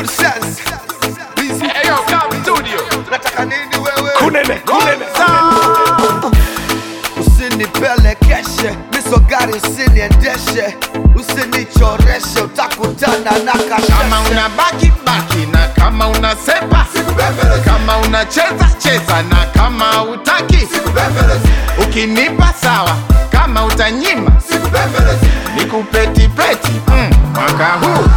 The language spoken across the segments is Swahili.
good sense. Hey yo, come studio. Nataka nini wewe? Kunene. Usinipelekeshe, misogari usiniendeshe, usinichoreshe, utakutana na kasha. Kama unabaki na kama unasepa kama unacheza na kama utaki ukinipa sawa, kama utanyima nikupeti mwaka huu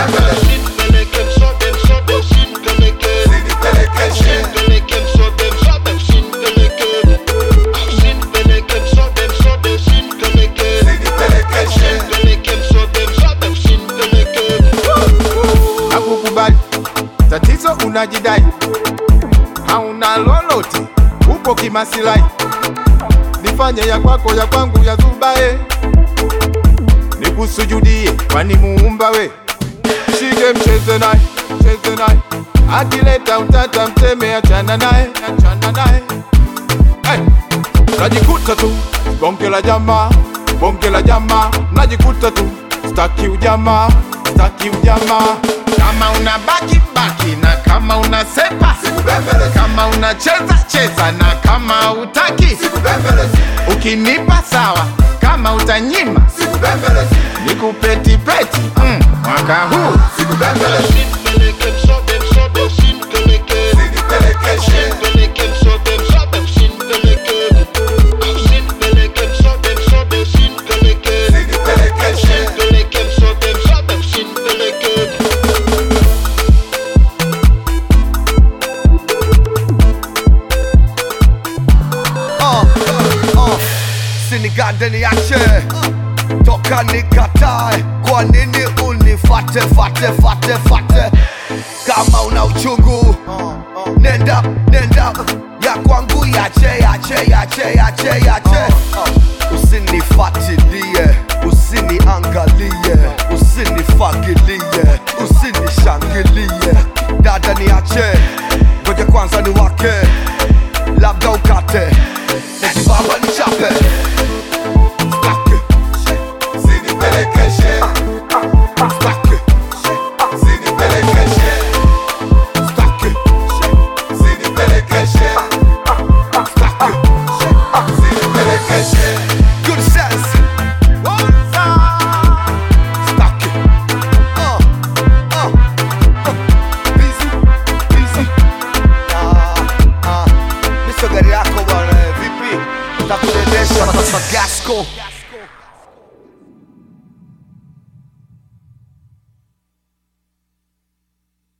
tatizo unajidai, hauna lolote, upo kimasilai. Nifanye ya kwako ya kwangu ya zubae, nikusujudie kwani muumba we. Shige mcheze naye, akileta utata mteme, achana naye. Hey, najikuta tu bonge la jamaa, najikuta tu staki ujamaa. Kama unabaki na kama unasepa kama unacheza na kama utaki ukinipa sawa, kama utanyima nikupeti mwaka huu Sinigande niache, toka nikatae. Kwa nini unifate? Kama una uchungu nenda, ya kwangu yache. Usinifuatilie, usiniangalie, usinifagilie, usinishangilie. Dada niache, ngoja kwanza niwake, labda ukate.